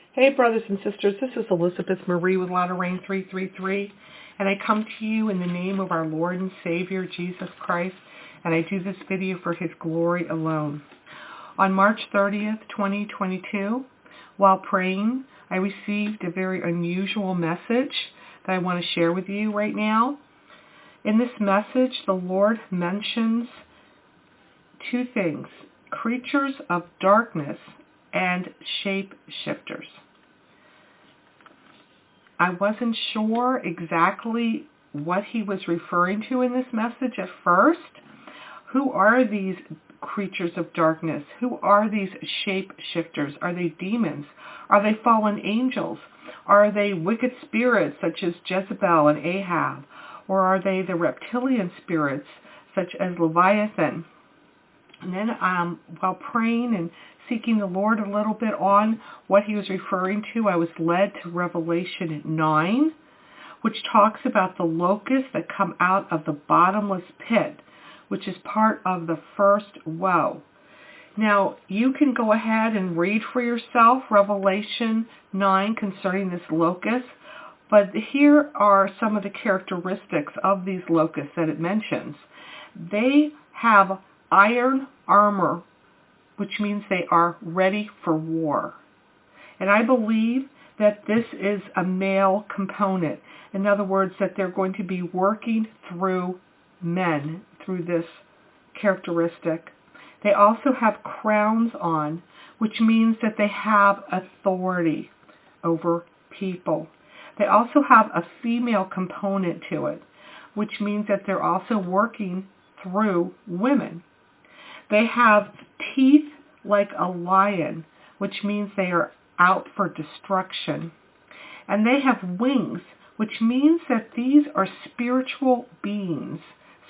Hey, brothers and sisters, this is Elizabeth Marie with Latter Rain 333, and I come to you in the name of our Lord and Savior, Jesus Christ, and I do this video for His glory alone. On March 30th, 2022, while praying, I received a very unusual message that I want to share with you right now. In this message, the Lord mentions two things: creatures of darkness and shape-shifters. I wasn't sure exactly what he was referring to in this message at first. Who are these creatures of darkness? Who are these shape-shifters? Are they demons? Are they fallen angels? Are they wicked spirits such as Jezebel and Ahab? Or are they the reptilian spirits such as Leviathan? And then while praying and seeking the Lord a little bit on what he was referring to, I was led to Revelation 9, which talks about the locusts that come out of the bottomless pit, which is part of the first woe. Now, you can go ahead and read for yourself Revelation 9 concerning this locust, but here are some of the characteristics of these locusts that it mentions. They have iron armor, which means they are ready for war. And I believe that this is a male component. In other words, that they're going to be working through men through this characteristic. They also have crowns on, which means that they have authority over people. They also have a female component to it, which means that they're also working through women. They have teeth like a lion, which means they are out for destruction. And they have wings, which means that these are spiritual beings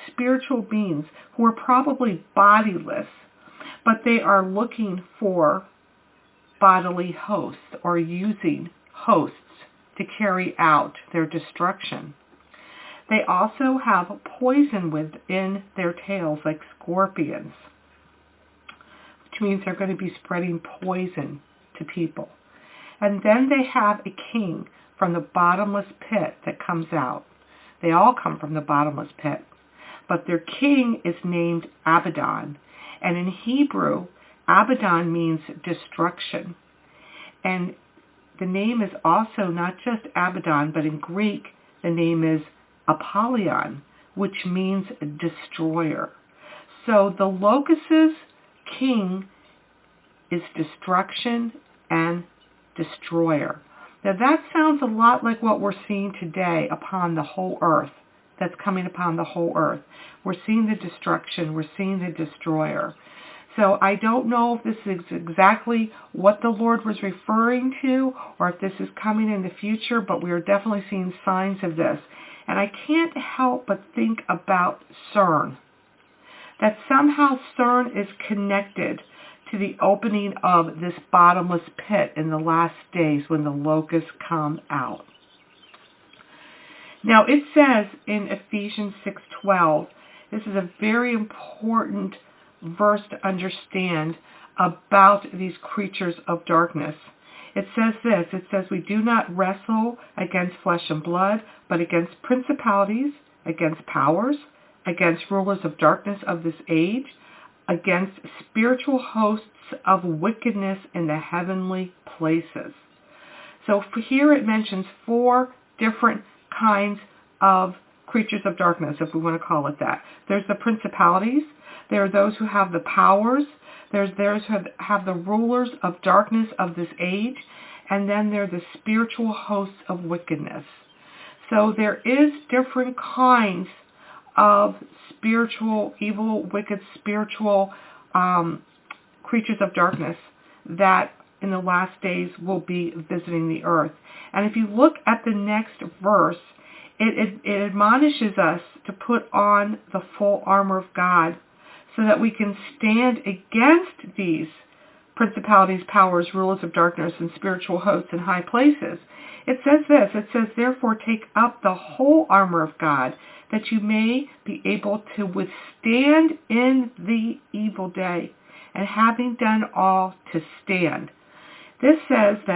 who are probably bodiless, but they are looking for bodily hosts or using hosts to carry out their destruction. They also have poison within their tails like scorpions, which means they're going to be spreading poison to people. And then they have a king from the bottomless pit that comes out. They all come from the bottomless pit. But their king is named Abaddon. And in Hebrew, Abaddon means destruction. And the name is also not just Abaddon, but in Greek, the name is Apollyon, which means destroyer. So the locusts' king is destruction and destroyer. Now that sounds a lot like what we're seeing today upon the whole earth, that's coming upon the whole earth. We're seeing the destruction, we're seeing the destroyer. So I don't know if this is exactly what the Lord was referring to or if this is coming in the future, but we are definitely seeing signs of this. And I can't help but think about CERN, that somehow CERN is connected to the opening of this bottomless pit in the last days when the locusts come out. Now it says in Ephesians 6:12, this is a very important verse to understand about these creatures of darkness. It says this, it says, we do not wrestle against flesh and blood, but against principalities, against powers, against rulers of darkness of this age, against spiritual hosts of wickedness in the heavenly places. So here it mentions four different kinds of creatures of darkness, if we want to call it that. There's the principalities. There are those who have the powers. There's those who have the rulers of darkness of this age. And then there are the spiritual hosts of wickedness. So there is different kinds of spiritual, evil, wicked, spiritual creatures of darkness that in the last days will be visiting the earth. And if you look at the next verse, it admonishes us to put on the full armor of God so that we can stand against these principalities, powers, rulers of darkness, and spiritual hosts in high places. It says this, it says, therefore take up the whole armor of God, that you may be able to withstand in the evil day, and having done all, to stand. This says that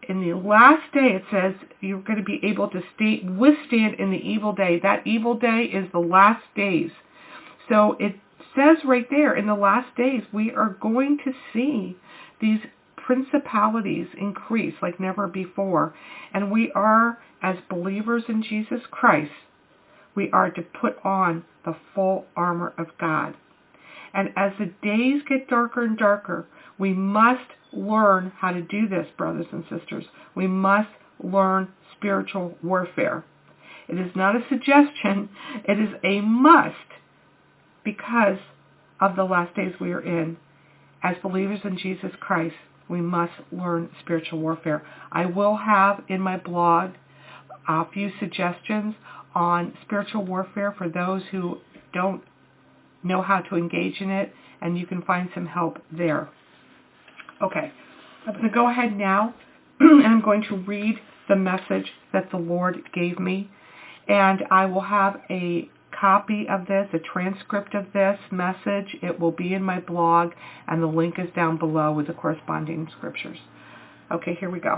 in the last day, it says you're going to be able to withstand in the evil day. That evil day is the last days. So it says right there, in the last days, we are going to see these principalities increase like never before. And we are, as believers in Jesus Christ, we are to put on the full armor of God. And as the days get darker and darker, we must learn how to do this, brothers and sisters. We must learn spiritual warfare. It is not a suggestion. It is a must because of the last days we are in. As believers in Jesus Christ, we must learn spiritual warfare. I will have in my blog a few suggestions on spiritual warfare for those who don't know how to engage in it, and you can find some help there. Okay, I'm going to go ahead now, and I'm going to read the message that the Lord gave me, and I will have a copy of this, a transcript of this message. It will be in my blog, and the link is down below with the corresponding scriptures. Okay, here we go.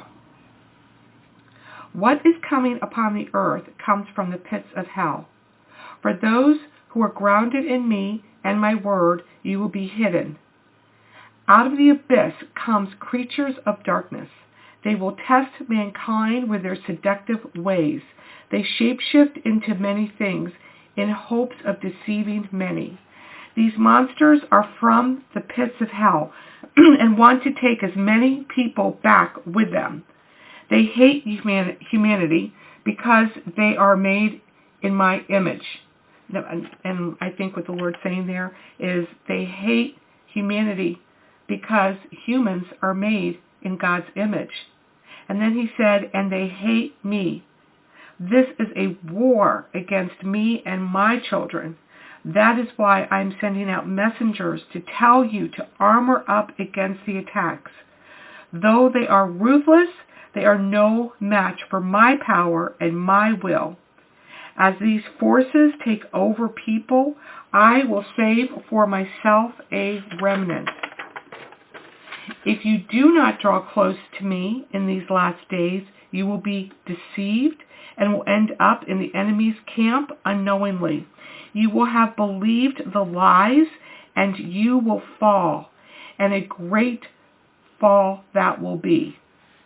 What is coming upon the earth comes from the pits of hell. For those who are grounded in me and my word, you will be hidden. Out of the abyss comes creatures of darkness. They will test mankind with their seductive ways. They shapeshift into many things in hopes of deceiving many. These monsters are from the pits of hell and want to take as many people back with them. They hate humanity because they are made in my image. And I think what the Lord's saying there is they hate humanity because humans are made in God's image. And then he said, and they hate me. This is a war against me and my children. That is why I'm sending out messengers to tell you to armor up against the attacks. Though they are ruthless, they are no match for my power and my will. As these forces take over people, I will save for myself a remnant. If you do not draw close to me in these last days, you will be deceived and will end up in the enemy's camp unknowingly. You will have believed the lies, and you will fall, and a great fall that will be.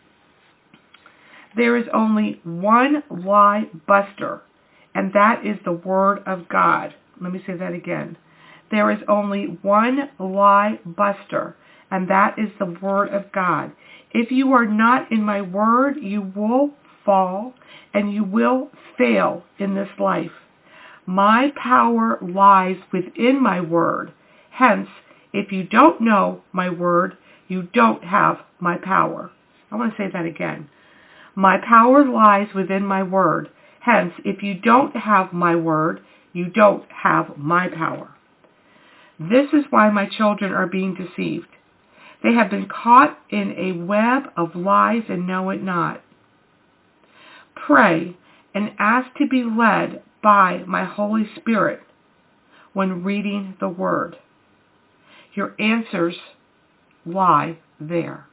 There is only one lie buster, and that is the Word of God. Let me say that again. There is only one lie buster, and that is the Word of God. If you are not in my Word, you will fall, and you will fail in this life. My power lies within my Word. Hence, if you don't know my Word, you don't have my power. I want to say that again. My power lies within my Word. Hence, if you don't have my Word, you don't have my power. This is why my children are being deceived. They have been caught in a web of lies and know it not. Pray and ask to be led by my Holy Spirit when reading the Word. Your answers lie there.